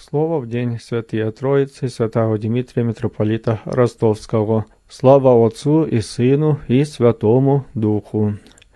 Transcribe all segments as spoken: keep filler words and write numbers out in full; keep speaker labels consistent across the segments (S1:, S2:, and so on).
S1: Слово в день Святые Троицы святого Дмитрия митрополита Ростовского. Слава Отцу и Сыну и Святому Духу.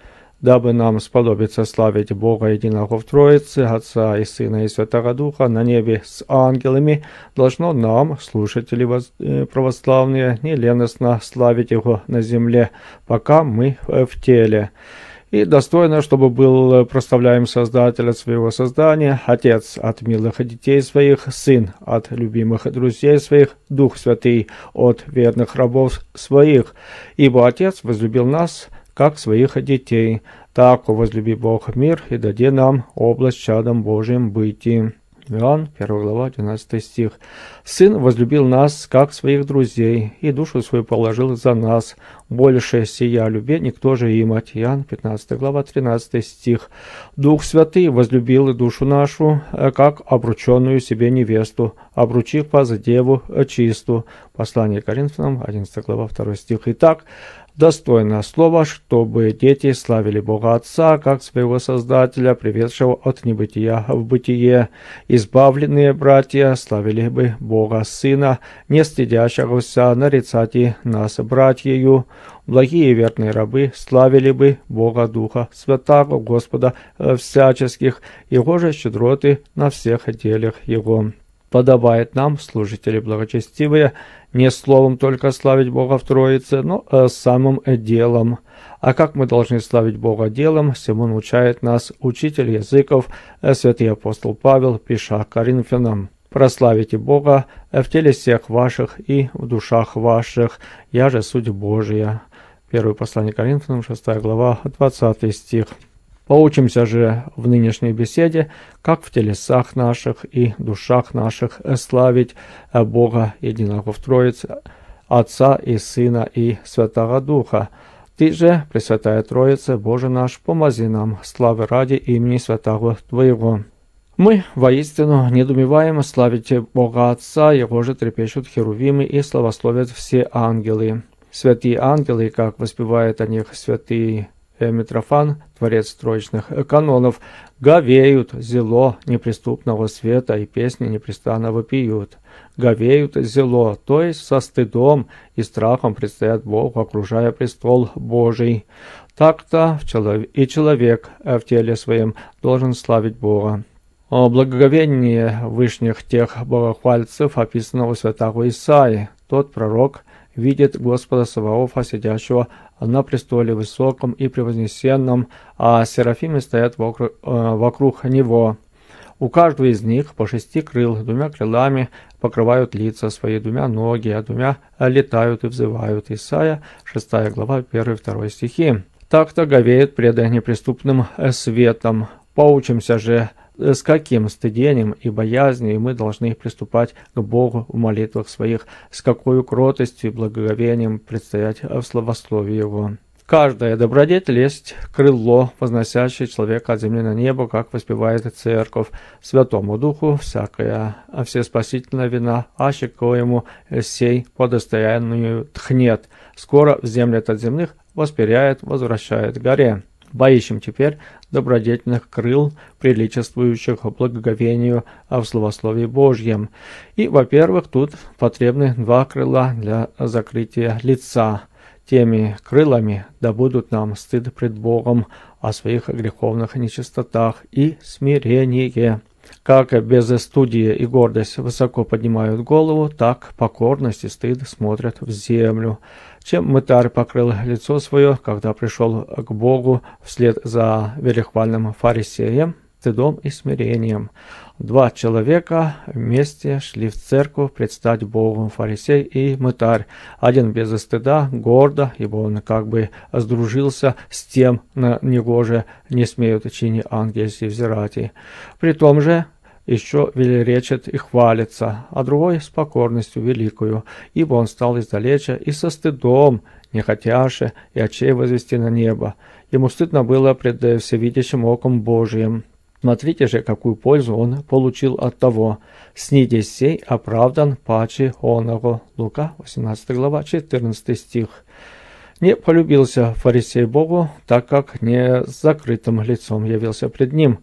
S1: Дабы нам сподобиться славить Бога единого в Троице, Отца и Сына и Святого Духа на небе с ангелами, должно нам, слушатели православные, неленостно славить Его на земле, пока мы в теле. И достойно, чтобы был прославляем Создатель от своего создания, Отец от милых детей своих, Сын от любимых друзей своих, Дух Святый от верных рабов своих. Ибо Отец возлюбил нас, как своих детей. Так возлюби Бог мир и даде нам область чадом Божиим бытии. Иоанн, первая глава, двенадцатый стих. Сын возлюбил нас, как своих друзей, и душу свою положил за нас. Больше сия любви никто же имать. Иоанн, пятнадцатая глава, тринадцатый стих. Дух Святый возлюбил душу нашу, как обрученную себе невесту, обручив по деву чисту. Послание к Коринфянам, одиннадцатая глава, второй стих. Итак, достойно слова, чтобы дети славили Бога Отца, как своего Создателя, приведшего от небытия в бытие. Избавленные братья славили бы Бога Сына, не стыдящегося нарицать и нас братьею. Благие и верные рабы славили бы Бога Духа Святаго, Господа всяческих, Его же щедроты на всех делах Его. Подобает нам, служители благочестивые, не словом только славить Бога в Троице, но самым делом. А как мы должны славить Бога делом, всему научает нас учитель языков, святый апостол Павел, пиша Коринфянам. «Прославите Бога в теле всех ваших и в душах ваших, я же суть Божия». Первое послание Коринфянам, шестая глава, двадцатый стих. Поучимся же в нынешней беседе, как в телесах наших и душах наших славить Бога единого в Троице, Отца и Сына и Святого Духа. Ты же, Пресвятая Троица, Боже наш, помози нам, славы ради имени Святого Твоего. Мы воистину недоумеваем славить Бога Отца, Его же трепещут херувимы и славословят все ангелы. Святые ангелы, как воспевает о них святый Митрофан, творец троичных канонов, говеют зело неприступного света и песни непрестанно вопиют. Говеют зело, то есть со стыдом и страхом предстоят Богу, окружая престол Божий. Так-то и человек в теле своем должен славить Бога. О благоговении вышних тех богохвальцев описано у святого Исаии. Тот пророк видит Господа Саваофа, сидящего на престоле высоком и превознесенном, а серафимы стоят вокруг, э, вокруг него. У каждого из них по шести крыл, двумя крылами покрывают лица свои, двумя ноги, а двумя летают и взывают. Исайя, шестая глава, первый второй стихи. Так-то говеют пред неприступным светом. Поучимся же, с каким стыдением и боязнью мы должны приступать к Богу в молитвах своих, с какой кротостью и благоговением предстоять в славословии Его. Каждая добродетель есть крыло, возносящее человека от земли на небо, как воспевает Церковь. Святому Духу всякая всеспасительная вина, аще коему сей по достоянию тхнет, скоро вземлет от земных, воспиряет, возвращает горе. Поищем теперь добродетельных крыл, приличествующих благоговению в славословии Божьем. И, во-первых, тут потребны два крыла для закрытия лица. Теми крылами да будут нам стыд пред Богом о своих греховных нечистотах и смирение. Как без студии и гордость высоко поднимают голову, так покорность и стыд смотрят в землю. Чем мытарь покрыл лицо свое, когда пришел к Богу вслед за верехвальным фарисеем, стыдом и смирением. Два человека вместе шли в церковь предстать Богу, фарисей и мытарь. Один без стыда, гордо, ибо он как бы сдружился с тем, на него же не смеют чини ангельси взирать. При том же еще велеречит и хвалится, а другой с покорностью великою, ибо он стал издалеча и со стыдом, не хотяше, и очей возвести на небо. Ему стыдно было пред всевидящим оком Божиим. Смотрите же, какую пользу он получил от того. Снидесь сей оправдан паче оного. Лука, восемнадцатая глава, четырнадцатый стих. Не полюбился фарисей Богу, так как не с закрытым лицом явился пред ним.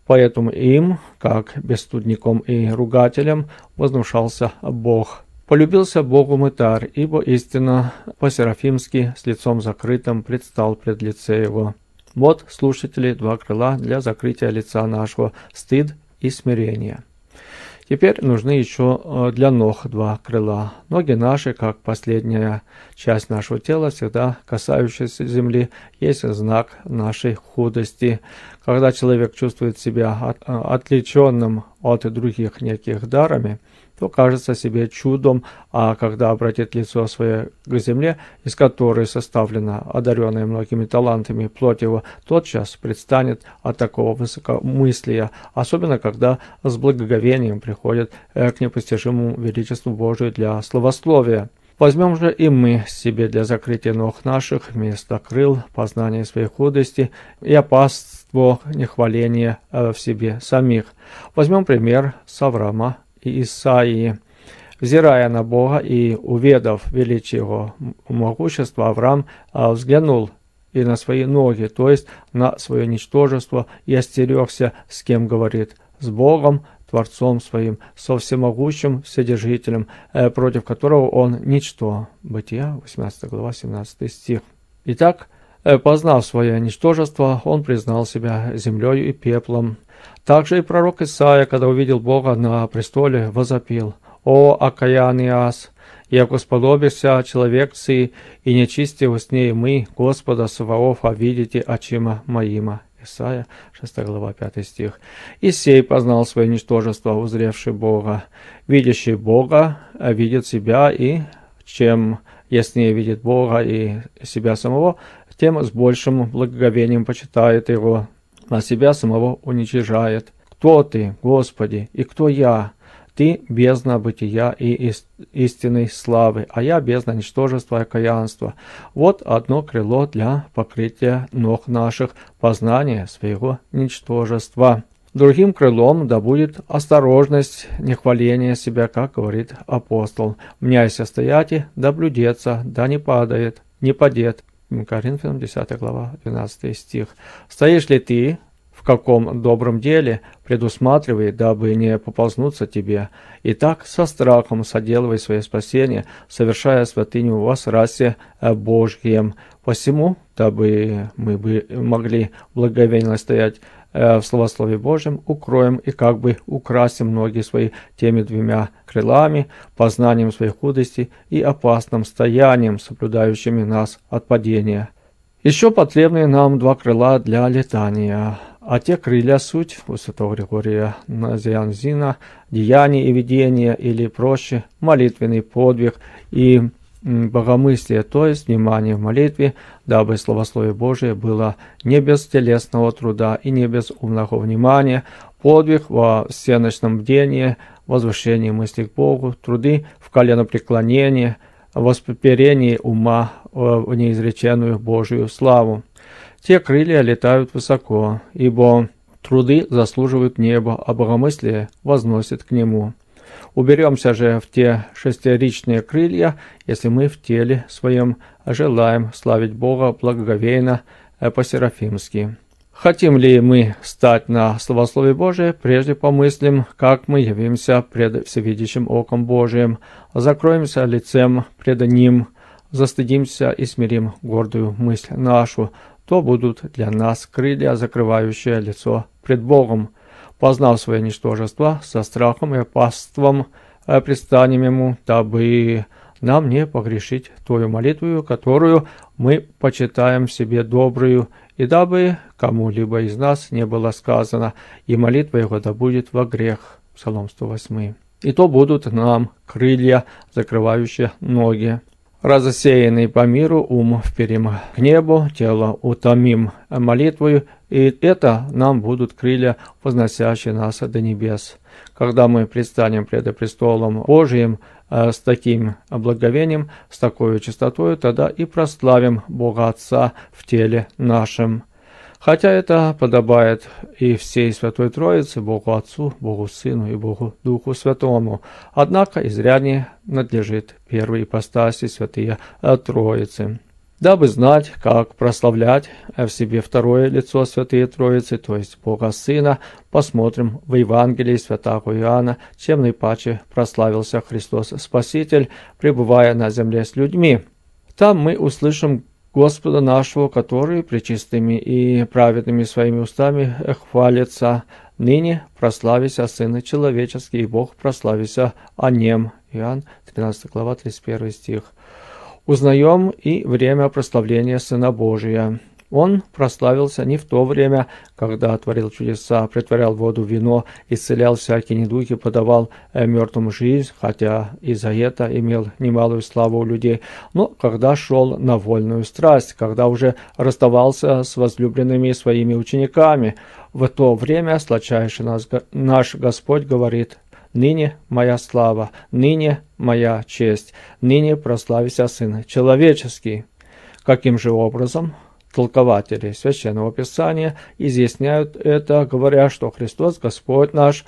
S1: Поэтому им, как бесстыдникам и ругателям, вознушался Бог. Полюбился Богу мытарь, ибо истинно по-серафимски с лицом закрытым предстал пред лице его. Вот, слушатели, два крыла для закрытия лица нашего, стыд и смирение. Теперь нужны еще для ног два крыла. Ноги наши, как последняя часть нашего тела, всегда касающаяся земли, есть знак нашей худости. Когда человек чувствует себя от, отличенным от других неких дарами, то кажется себе чудом, а когда обратит лицо свое к земле, из которой составлена одаренная многими талантами плоть его, тотчас предстанет от такого высокомыслия, особенно когда с благоговением приходит к непостижимому величеству Божию для словословия. Возьмем же и мы себе для закрытия ног наших вместо крыл познания своей худости и опаство нехваления в себе самих. Возьмем пример с Авраама и Исаии. Взирая на Бога и уведав величие его могущества, Авраам взглянул и на свои ноги, то есть на свое ничтожество, и остерегся, с кем говорит, с Богом, Творцом своим, со всемогущим Вседержителем, против которого он ничто. Бытия, восемнадцатая глава, семнадцатый стих. Итак, познав свое ничтожество, он признал себя землею и пеплом. Также и пророк Исаия, когда увидел Бога на престоле, возопил: «О, окаянный ас, яко сподобишься человек сый, и нечистив с ней мы, Господа Саваофа, видите очима моима». Исайя, шестая глава, пятый стих. «Исей познал свое ничтожество, узревший Бога. Видящий Бога видит себя, и чем яснее видит Бога и себя самого, тем с большим благоговением почитает его, а себя самого уничижает. Кто ты, Господи, и кто я? Ты бездна бытия и истинной славы, а я бездна ничтожества и окаянства. Вот одно крыло для покрытия ног наших, познания своего ничтожества. Другим крылом да будет осторожность, нехваление себя, как говорит апостол. «Мняйся стояти, да блюдется, да не падает, не падет». Коринфянам, десятая глава, двенадцатый стих. «Стоишь ли ты в каком добром деле, предусматривай, дабы не поползнуться тебе. И так со страхом соделывай свое спасение, совершая святыню во срасе Божьем. Посему, дабы мы бы могли благоговейно стоять в словословии Божьем, укроем и как бы украсим ноги свои теми двумя крылами, познанием своей худости и опасным стоянием, соблюдающими нас от падения. Еще потребны нам два крыла для летания, а те крылья суть у святого Григория Назианзина, деяния и видения, или проще, молитвенный подвиг и богомыслие, то есть внимание в молитве, дабы словословие Божие было не без телесного труда и не без умного внимания, подвиг во всеночном бдении, возвышении мысли к Богу, труды в коленопреклонении, воспоперении ума в неизреченную Божию славу. Те крылья летают высоко, ибо труды заслуживают неба, а богомыслие возносит к нему. Уберемся же в те шестеричные крылья, если мы в теле своем желаем славить Бога благоговейно по-серафимски. Хотим ли мы стать на словословие Божие, прежде помыслим, как мы явимся пред всевидящим оком Божиим, закроемся лицем пред Ним, застыдимся и смирим гордую мысль нашу, то будут для нас крылья, закрывающие лицо пред Богом. Познав свое ничтожество, со страхом и опасством предстанем Ему, дабы нам не погрешить Твою молитву, которую мы почитаем в себе добрую, и дабы кому-либо из нас не было сказано, и молитва Его да будет во грех. Псалом сто восемь. И то будут нам крылья, закрывающие ноги. Разосеянный по миру ум вперим к небу, тело утомим молитвою, и это нам будут крылья, возносящие нас до небес. Когда мы предстанем пред престолом Божиим э, с таким благовением, с такой чистотой, тогда и прославим Бога Отца в теле нашем. Хотя это подобает и всей Святой Троице, Богу Отцу, Богу Сыну и Богу Духу Святому, однако изряднее надлежит первой ипостаси Святые Троицы. Дабы знать, как прославлять в себе второе лицо Святые Троицы, то есть Бога Сына, посмотрим в Евангелии Святаго Иоанна, чем наипаче прославился Христос Спаситель, пребывая на земле с людьми. Там мы услышим Господа нашего, который пречистыми и праведными своими устами хвалится: «Ныне прославися Сын Человеческий, и Бог прославися о Нем». Иоанн тринадцатая глава, тридцать первый стих. Узнаем и время прославления Сына Божия. Он прославился не в то время, когда творил чудеса, претворял воду в вино, исцелял всякие недуги, подавал мертвым жизнь, хотя и за это имел немалую славу у людей, но когда шел на вольную страсть, когда уже расставался с возлюбленными своими учениками. В то время сладчайший наш Господь говорит: «Ныне моя слава, ныне моя честь, ныне прославися Сын Человеческий». Каким же образом? Толкователи Священного Писания изъясняют это, говоря, что Христос, Господь наш,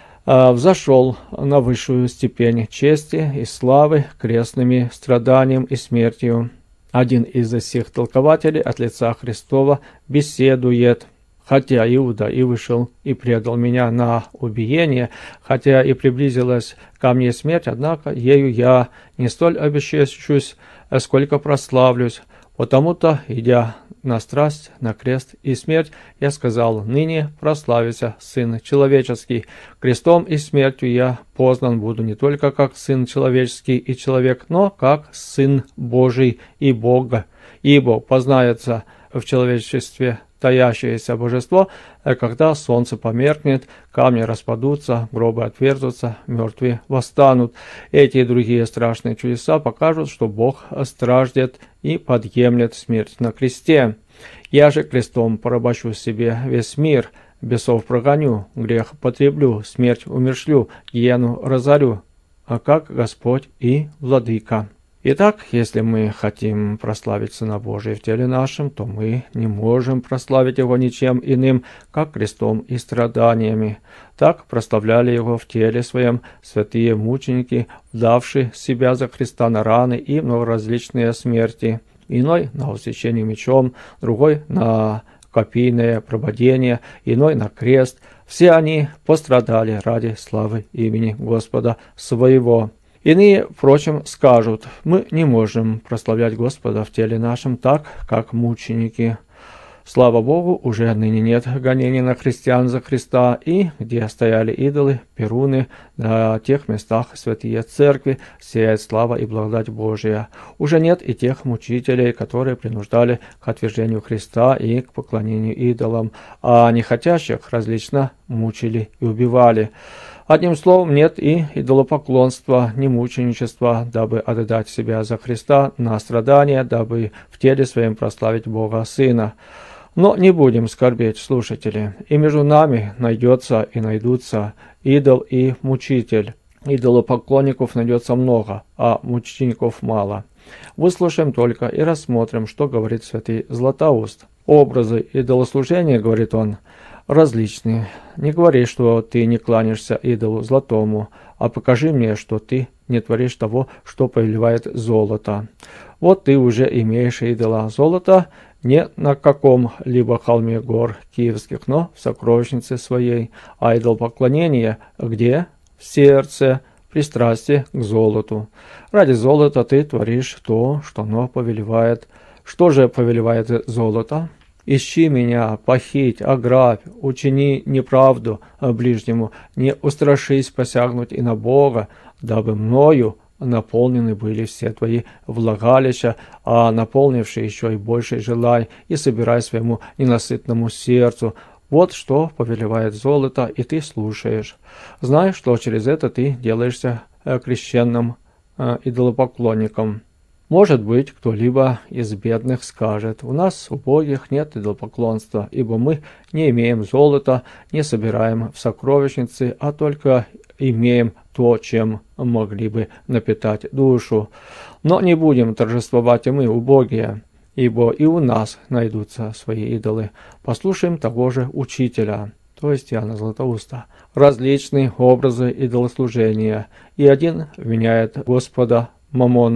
S1: взошел на высшую степень чести и славы крестными страданием и смертью. Один из всех толкователей от лица Христова беседует: «Хотя Иуда и вышел и предал меня на убиение, хотя и приблизилась ко мне смерть, однако ею я не столь обесчещусь, сколько прославлюсь. Потому-то, идя на страсть, на крест и смерть, я сказал: ныне прославится Сын Человеческий. Крестом и смертью я познан буду не только как Сын Человеческий и человек, но как Сын Божий и Бога. Ибо познается в человечестве таящееся божество, когда солнце померкнет, камни распадутся, гробы отверзутся, мертвые восстанут». Эти и другие страшные чудеса покажут, что Бог страждет и подъемлет смерть на кресте. «Я же крестом порабощу себе весь мир, бесов прогоню, грех потреблю, смерть умершлю, гиену разорю, а как Господь и Владыка». Итак, если мы хотим прославить Сына Божия в теле нашем, то мы не можем прославить Его ничем иным, как крестом и страданиями. Так прославляли Его в теле Своем святые мученики, вдавшие себя за Христа на раны и многоразличные смерти. Иной на усечение мечом, другой на копийное прободение, иной на крест. Все они пострадали ради славы имени Господа своего. Иные, впрочем, скажут: мы не можем прославлять Господа в теле нашем так, как мученики. Слава Богу, уже ныне нет гонений на христиан за Христа, и где стояли идолы, перуны, на тех местах святые церкви, сияет слава и благодать Божия. Уже нет и тех мучителей, которые принуждали к отвержению Христа и к поклонению идолам, а нехотящих различно мучили и убивали. Одним словом, нет и идолопоклонства, ни мученичества, дабы отдать себя за Христа на страдания, дабы в теле своем прославить Бога Сына. Но не будем скорбеть, слушатели, и между нами найдется и найдутся идол и мучитель. Идолопоклонников найдется много, а мучеников мало. Выслушаем только и рассмотрим, что говорит святый Златоуст. Образы идолослужения, говорит он, различные. Не говори, что ты не кланяешься идолу золотому, а покажи мне, что ты не творишь того, что повелевает золото. Вот ты уже имеешь идола золота не на каком-либо холме гор киевских, но в сокровищнице своей, а идол поклонения где? В сердце, пристрастие к золоту. Ради золота ты творишь то, что оно повелевает. Что же повелевает золото? «Ищи меня, похить, ограбь, учини неправду ближнему, не устрашись посягнуть и на Бога, дабы мною наполнены были все твои влагалища, а наполнивший еще и больше желай, и собирай своему ненасытному сердцу». Вот что повелевает золото, и ты слушаешь. Знай, что через это ты делаешься крещенным идолопоклонником. Может быть, кто-либо из бедных скажет: у нас, убогих, нет идолопоклонства, ибо мы не имеем золота, не собираем в сокровищнице, а только имеем то, чем могли бы напитать душу. Но не будем торжествовать и мы, убогие, ибо и у нас найдутся свои идолы. Послушаем того же учителя, то есть Иоанна Златоуста. Различные образы идолослужения, и один виняет Господа Мамону.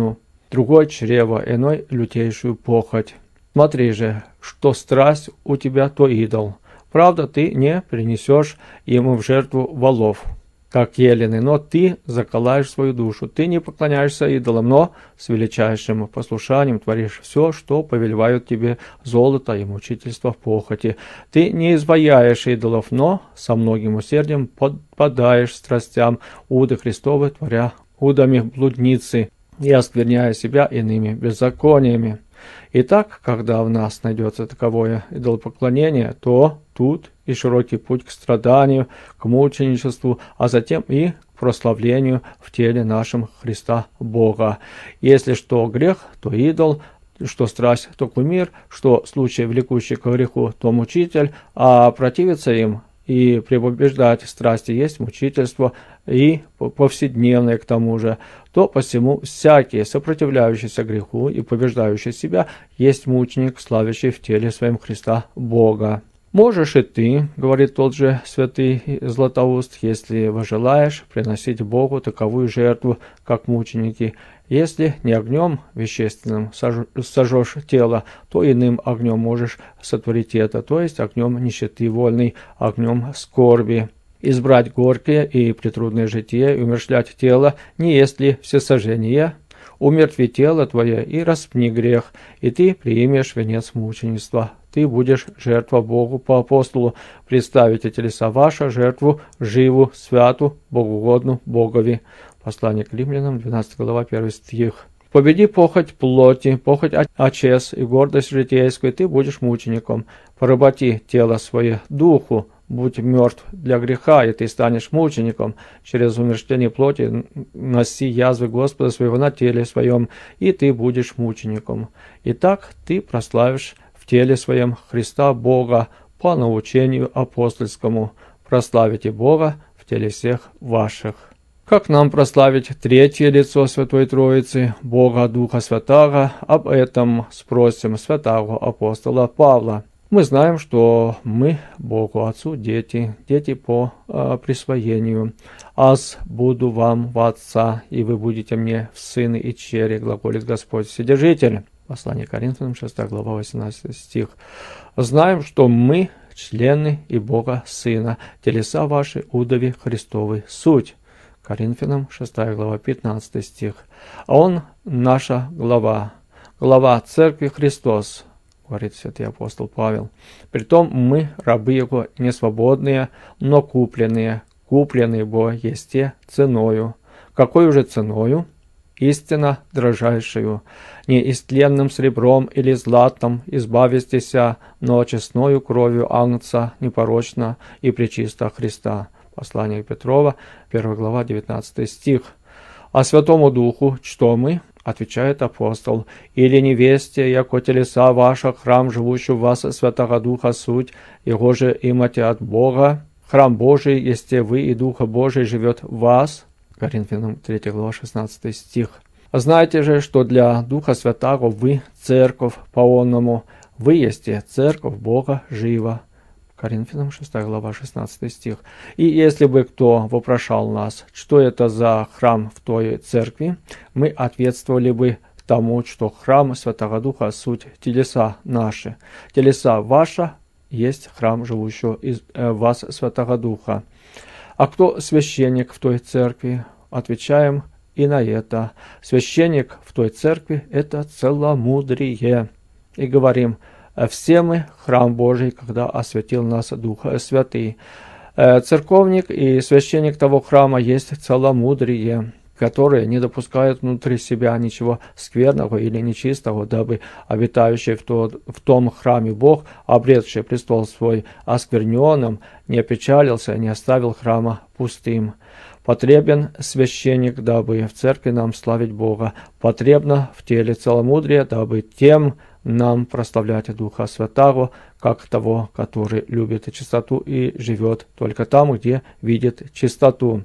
S1: другой чрево, иной лютейшую похоть. Смотри же, что страсть у тебя, то идол. Правда, ты не принесешь ему в жертву волов, как елены, но ты заколаешь свою душу. Ты не поклоняешься идолам, но с величайшим послушанием творишь все, что повелевают тебе золото и мучительство в похоти. Ты не изваяешь идолов, но со многим усердием подпадаешь страстям уды Христовы, творя удами блудницы и оскверняя себя иными беззакониями. Итак, когда в нас найдется таковое идолопоклонение, то тут и широкий путь к страданию, к мученичеству, а затем и к прославлению в теле нашем Христа Бога. Если что грех, то идол, что страсть, то кумир, что случай, влекущий к греху, то мучитель, а противиться им и препобеждать страсти есть мучительство, и повседневное к тому же, то посему всякий, сопротивляющийся греху и побеждающий себя, есть мученик, славящий в теле своем Христа Бога. «Можешь и ты, — говорит тот же святый Златоуст, — если возжелаешь, приносить Богу таковую жертву, как мученики. Если не огнем вещественным сожжешь тело, то иным огнем можешь сотворить это, то есть огнем нищеты вольной, огнем скорби. Избрать горькое и претрудное житие и умерщвлять тело, не есть ли всесожжение? Умертви тело твое и распни грех, и ты примешь венец мученичества. Ты будешь жертва Богу по апостолу, представите телеса ваши, жертву живу, святу, богоугодну Богови». Послание к Римлянам, двенадцатая глава, первый стих. «Победи похоть плоти, похоть очес и гордость житейскую, ты будешь мучеником. Поработи тело свое духу, будь мертв для греха, и ты станешь мучеником. Через умерщвление плоти носи язвы Господа своего на теле своем, и ты будешь мучеником. Итак, ты прославишь в теле своем Христа Бога по научению апостольскому. Прославите Бога в теле всех ваших». Как нам прославить третье лицо Святой Троицы, Бога Духа Святаго? Об этом спросим святого апостола Павла. Мы знаем, что мы Богу Отцу дети, дети по э, присвоению. «Аз буду вам в Отца, и вы будете мне в сыны и чери, глаголит Господь Вседержитель». Послание к Коринфянам, шестая глава, восемнадцатый стих. Знаем, что мы члены и Бога Сына, телеса ваши удови Христовы суть. Коринфянам, шестая глава, пятнадцатый стих. А Он наша глава, глава Церкви Христос, говорит святый апостол Павел. Притом мы, рабы Его, не свободные, но купленные, купленные бо есте ценою. Какой же ценою? Истинно дрожайшую, не истленным сребром или златом избавистеся, но честною кровью Агнца непорочно и пречисто Христа. Послание Петрова, первая глава, девятнадцатый стих. «А Святому Духу что мы?» — отвечает апостол. «Или невесте, яко телеса ваша, храм, живущий в вас Святого Духа суть, его же имате от Бога. Храм Божий, есте вы, и Духа Божий живет в вас». Коринфянам, третья глава, шестнадцатый стих. «Знаете же, что для Духа Святаго вы церковь по-онному, вы есте церковь Бога жива». Коринфянам, шестая глава, шестнадцатый стих. «И если бы кто вопрошал нас, что это за храм в той церкви, мы ответствовали бы тому, что храм Святого Духа суть телеса наши. Телеса ваша есть храм живущего из э, вас Святого Духа. А кто священник в той церкви? Отвечаем и на это. Священник в той церкви – это целомудрие. И говорим: все мы храм Божий, когда осветил нас Дух Святый. Церковник и священник того храма есть целомудрие, которые не допускают внутри себя ничего скверного или нечистого, дабы обитающий в, тот, в том храме Бог, обретший престол свой оскверненным, не опечалился, не оставил храма пустым. Потребен священник, дабы в церкви нам славить Бога. Потребно в теле целомудрие, дабы тем нам прославлять Духа Святаго, как того, который любит чистоту и живет только там, где видит чистоту.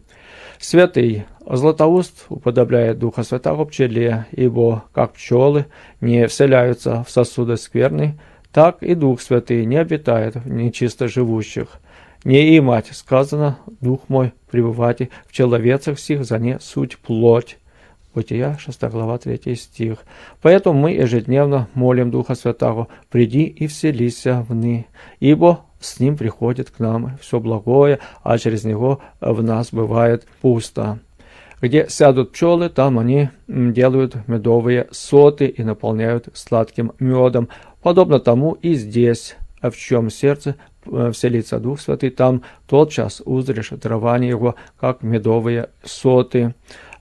S1: Святый Златоуст уподобляет Духа Святаго пчеле, ибо как пчелы не вселяются в сосуды скверны, так и Дух Святый не обитает в нечисто живущих. Не имать сказано: Дух мой пребывайте в человецах сих, за не суть плоть. Бытия, шестая глава, третий стих. Поэтому мы ежедневно молим Духа Святаго: «Приди и вселися вны, ибо с Ним приходит к нам все благое, а через Него в нас бывает пусто». Где сядут пчелы, там они делают медовые соты и наполняют сладким медом. Подобно тому и здесь, в чем сердце вселится Дух Святый, там тотчас узришь дарование Его, как медовые соты,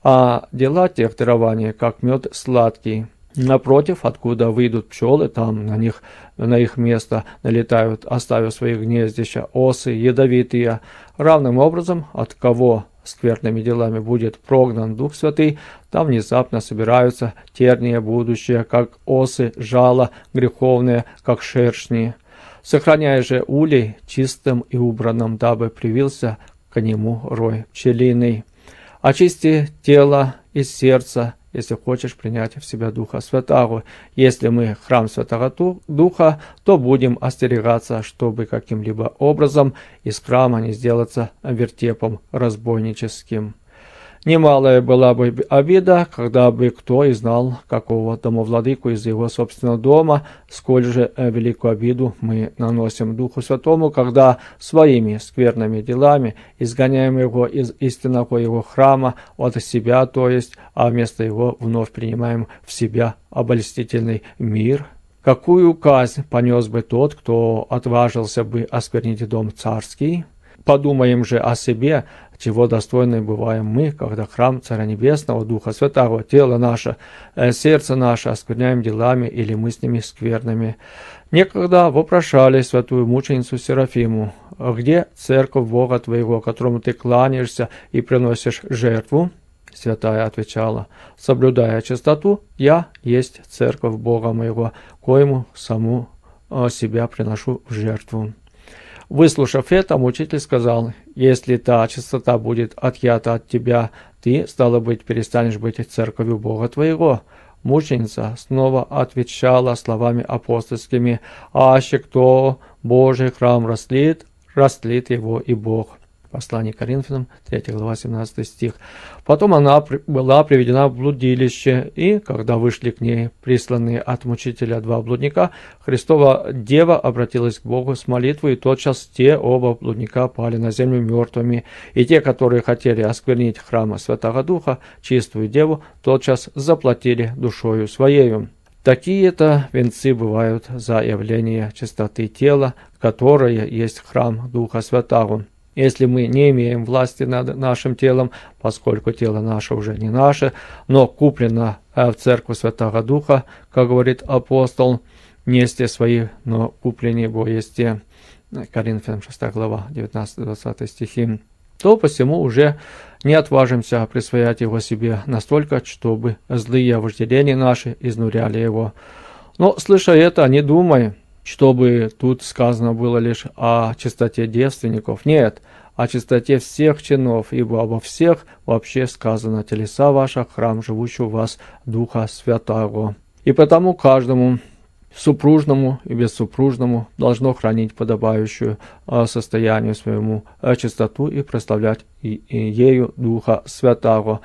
S1: а дела тех дарования, как мед сладкий. Напротив, откуда выйдут пчелы, там на них, на их место налетают, оставив свои гнездища, осы ядовитые. Равным образом, от кого скверными делами будет прогнан Дух Святый, там внезапно собираются тернии будущее, как осы, жало греховные, как шершни. Сохраняя же улей чистым и убранным, дабы привился к нему рой пчелиный. Очисти тело и сердце, если хочешь принять в себя Духа Святаго. Если мы храм Святого Духа, то будем остерегаться, чтобы каким-либо образом из храма не сделаться вертепом разбойническим. Немалая была бы обида, когда бы кто и знал какого домовладыку из его собственного дома, сколь же великую обиду мы наносим Духу Святому, когда своими скверными делами изгоняем его из истинного его храма от себя, то есть, а вместо его вновь принимаем в себя обольстительный мир. Какую казнь понес бы тот, кто отважился бы осквернить дом царский? Подумаем же о себе, чего достойны бываем мы, когда храм Царя Небесного, Духа Святаго, тело наше, сердце наше оскверняем делами или мыслями скверными. Некогда вопрошали святую мученицу Серафиму: «Где церковь Бога твоего, которому ты кланяешься и приносишь жертву?» Святая отвечала: «Соблюдая чистоту, я есть церковь Бога моего, коему саму себя приношу в жертву». Выслушав это, мучитель сказал: «Если та чистота будет отъята от тебя, ты, стало быть, перестанешь быть церковью Бога твоего». Мученица снова отвечала словами апостольскими: «Аще кто Божий храм растлит, растлит его и Бог». Послание к Коринфянам, третья глава, семнадцатый стих. Потом она была приведена в блудилище, и, когда вышли к ней присланные от мучителя два блудника, Христова Дева обратилась к Богу с молитвой, и тотчас те оба блудника пали на землю мертвыми, и те, которые хотели осквернить храма Святого Духа, чистую Деву, тотчас заплатили душою своею. Такие-то венцы бывают за явление чистоты тела, которое есть храм Духа Святаго. Если мы не имеем власти над нашим телом, поскольку тело наше уже не наше, но куплено в церковь Святого Духа, как говорит апостол, не есте свои, но купленные бо есте, Коринфянам шестая глава, девятнадцатый-двадцатый стихи, то посему уже не отважимся присвоять его себе настолько, чтобы злые вожделения наши изнуряли его. Но, слыша это, не думай, чтобы тут сказано было лишь о чистоте девственников. Нет, о чистоте всех чинов, ибо обо всех вообще сказано: телеса ваши, храм живущий у вас Духа Святаго. И потому каждому супружному и бессупружному должно хранить подобающую состоянию своему чистоту и прославлять и, и ею Духа Святаго.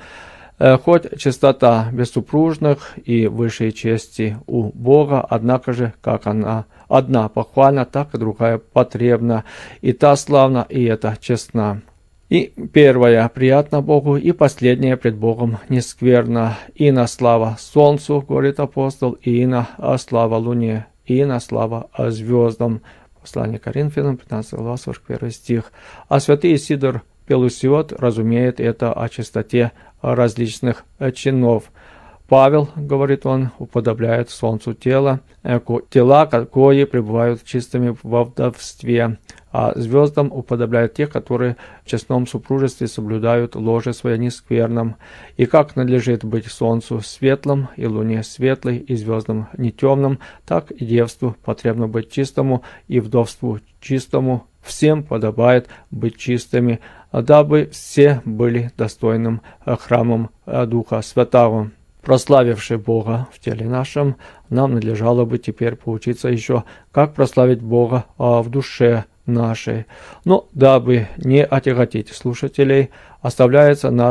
S1: Хоть чистота бессупружных и высшей чести у Бога, однако же, как она одна похвальна, так и другая потребна, и та славна, и эта честна. И первая приятна Богу, и последняя пред Богом не скверна. И на слава солнцу, говорит апостол, и на слава луне, и на слава звездам. Послание к Коринфянам, пятнадцатая глава, сорок первый стих. А святый Сидор Пелусиот разумеет это о чистоте различных чинов. Павел, говорит он, уподобляет солнцу тело, тела, кои пребывают чистыми во вдовстве, а звездам уподобляет тех, которые в честном супружестве соблюдают ложе свое нескверным. И как надлежит быть солнцу светлым, и луне светлой, и звездам не темным, так и девству потребно быть чистому, и вдовству чистому. Всем подобает быть чистыми, дабы все были достойным храмом Духа Святаго. Прославивши Бога в теле нашем, нам надлежало бы теперь поучиться еще, как прославить Бога в душе нашей. Но, дабы не отяготить слушателей, оставляется на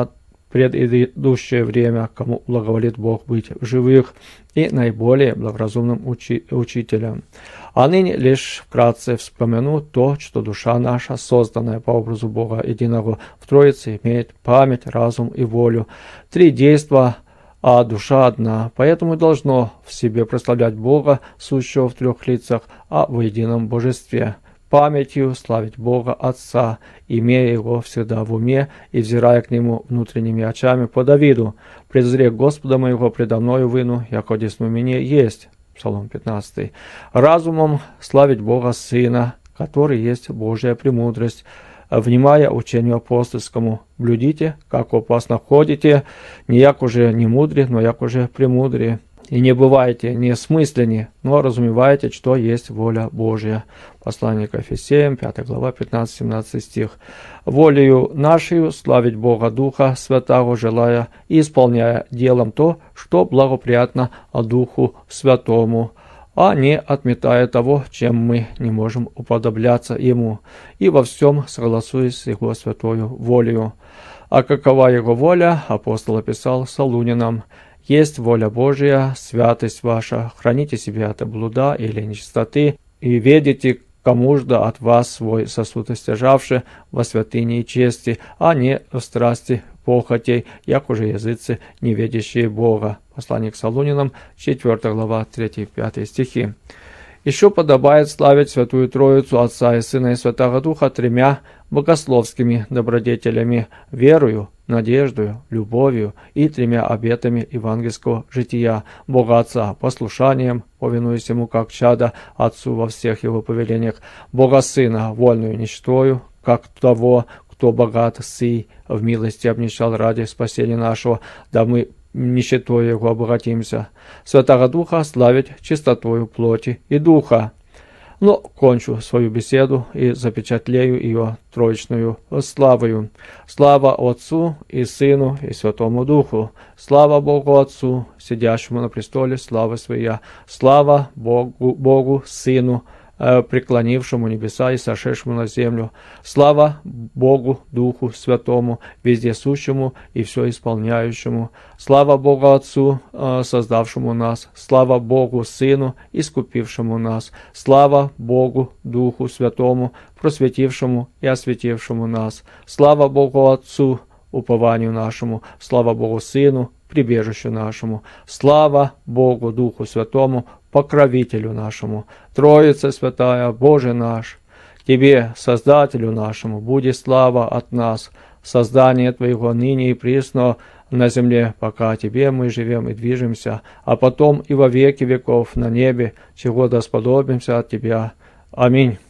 S1: предыдущее время, кому благоволит Бог быть в живых, и наиболее благоразумным учи учителем. А ныне лишь вкратце вспомяну то, что душа наша, созданная по образу Бога единого в Троице, имеет память, разум и волю. Три действа, а душа одна, поэтому должно в себе прославлять Бога, сущего в трех лицах, а в едином божестве. Памятью славить Бога Отца, имея Его всегда в уме и взирая к Нему внутренними очами по Давиду. «Презри Господа моего предо мною выну, яко десну мне есть». Псалом пятнадцатый. Разумом славить Бога Сына, который есть Божья премудрость, внимая учению апостольскому. Блюдите, как опасно ходите, не як уже не мудри, но як уже премудри. И не бывайте несмысленни, но разумевайте, что есть воля Божья. Послание к Ефесеям, пятая глава, пятнадцатый-семнадцатый стих. Волею нашей славить Бога Духа Святого, желая и исполняя делом то, что благоприятно Духу Святому, а не отметая того, чем мы не можем уподобляться Ему, и во всем согласуясь с Его святою волею. А какова Его воля, апостол описал Солунинам: «Есть воля Божия, святость ваша, храните себя от блуда или нечистоты, и ведите, кому ж да от вас свой сосуд истяжавши во святыне и чести, а не в страсти похотей, як уже языцы, не ведящие Бога». Послание к Солунинам, четвёртая глава, третий-пятый стихи. Еще подобает славить Святую Троицу, Отца и Сына и Святого Духа тремя богословскими добродетелями: верою, надеждою, любовью и тремя обетами евангельского жития: Бога Отца послушанием, повинуясь Ему как чада Отцу во всех Его повелениях; Бога Сына вольную нищетою, как того, кто богат сый в милости обнищал ради спасения нашего, да мы нищетой Его обогатимся; Святого Духа славить чистотою плоти и духа. Но кончу свою беседу и запечатлею ее троичную славою. Слава Отцу и Сыну и Святому Духу. Слава Богу Отцу, сидящему на престоле славы Своя. Слава Богу, Богу Сыну, преклонившему небеса и сошедшему на землю. Слава Богу Духу Святому, вездесущему и все исполняющему. Слава Богу Отцу, создавшему нас. Слава Богу Сыну, искупившему нас. Слава Богу Духу Святому, просветившему и осветившему нас. Слава Богу Отцу, упованию нашему. Слава Богу Сыну, прибежищу нашему. Слава Богу Духу Святому, покровителю нашему. Троица Святая, Боже наш, Тебе, Создателю нашему, будет слава от нас, создание Твоего ныне и присно на земле, пока Тебе мы живем и движемся, а потом и во веки веков на небе, чего да сподобимся от Тебя. Аминь.